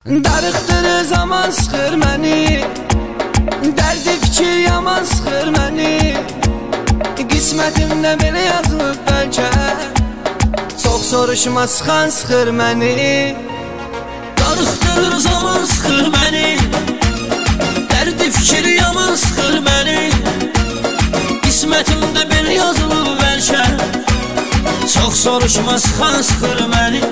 Darıqdır zaman sıxır məni, dərdi fikir yaman sıxır məni. Qismətimdə belə yazılıb bəlkə, çox soruşma sıxan sıxır məni. Darıqdır zaman sıxır məni, dərdi fikir yaman sıxır məni. Qismətimdə belə yazılıb bəlkə, çox soruşma sıxan sıxır məni.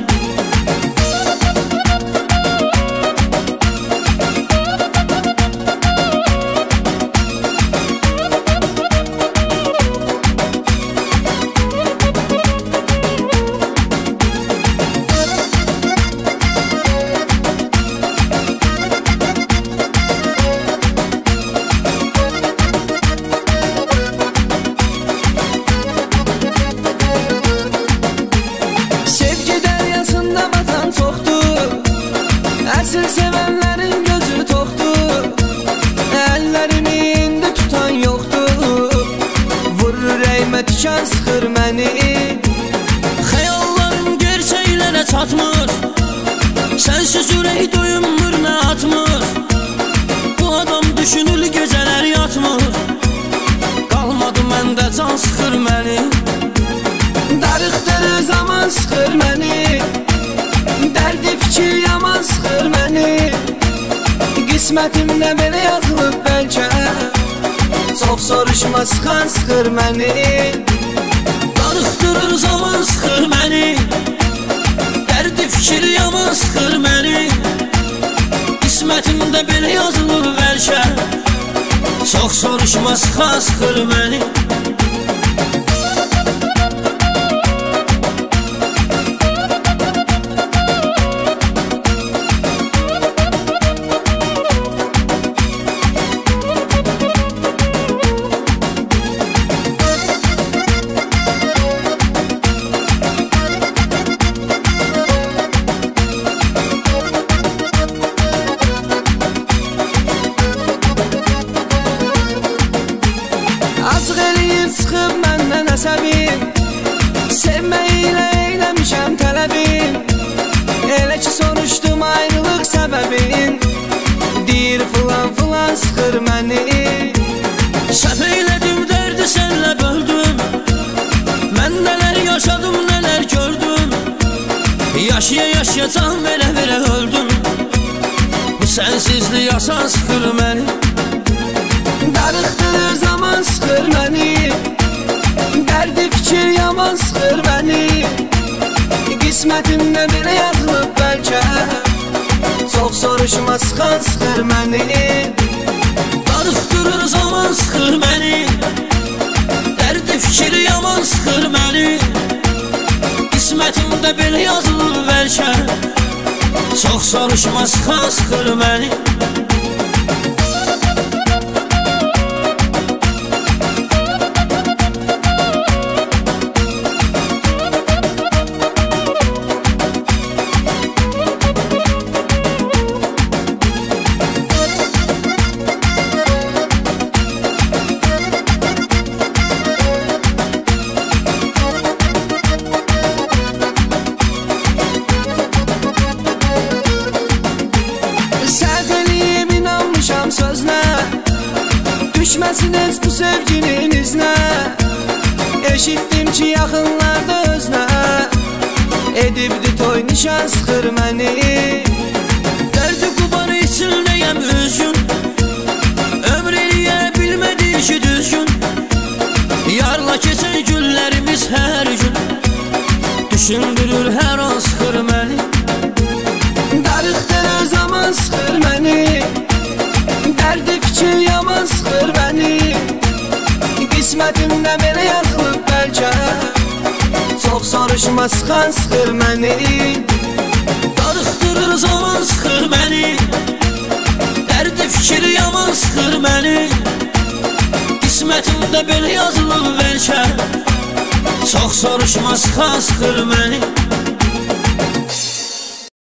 Əsl sevənlərin gözü toxdur, əllərimi indi tutan yoxdur. Vurur ürəyimə tikan sıxır məni. Xəyallarım gerçəklərə çatmır, sənsiz ürək duyunmur nə atmır. Bu adam düşünür gecələr yatmır, qalmadı məndə can sıxır məni. Darıqdır zaman sıxır məni, dərdi fikir yaman sıxır məni. Qismətimdə belə yazılıb bəlkə, çox soruşma sıxan sıxır məni. Darıqdırır zaman sıxır məni, dərdi fikir yaman sıxır məni. Qismətimdə belə yazılıb bəlkə, çox soruşma sıxan sıxır məni. Azıq eləyib çıxıb məndən əsəbim, sevmək ilə eyləmişəm tələbim. Elə ki soruşdum ayrılıq səbəbin, deyir filan filan sıxır məni. Səhv eylədim dərdi sənlə böldüm, mən nələr yaşadım nələr gördüm. Yaşaya yaşaya can verə verə öldüm, bu sənsizlik asan sıxır məni. Darıqdır zaman sıxır məni, dərdi fikir yaman sıxır məni. Qismətimdə belə yazılıb bəlkə, çox soruşma sıxan sıxır məni. Darıqdırır zaman sıxır məni, dərdi fikir yaman sıxır məni. Qismətimdə belə yazılıb bəlkə, çox soruşma sıxan sıxır məni. Düşməsin ez bu sevginin iznə, eşitdim ki yaxınlarda özünə, edibdi toy nişan sıxır məni. Dərdi qubar içindəyəm üzgün, ömr eləyə bilmədi ki düzgün. Yarla keçən günlərimiz hər gün, düşündürür hər an sıxır məni. Darıqdır zaman sıxır məni, dərdi fikir yaman sıxır məni. Qismətimdə belə yazılıb bəlkə, çox soruşma sıxan sıxır məni. Darıqdırır zaman sıxır məni, dərdi fikir yaman sıxır məni. Qismətimdə belə yazılıb bəlkə, çox soruşma sıxan sıxır məni.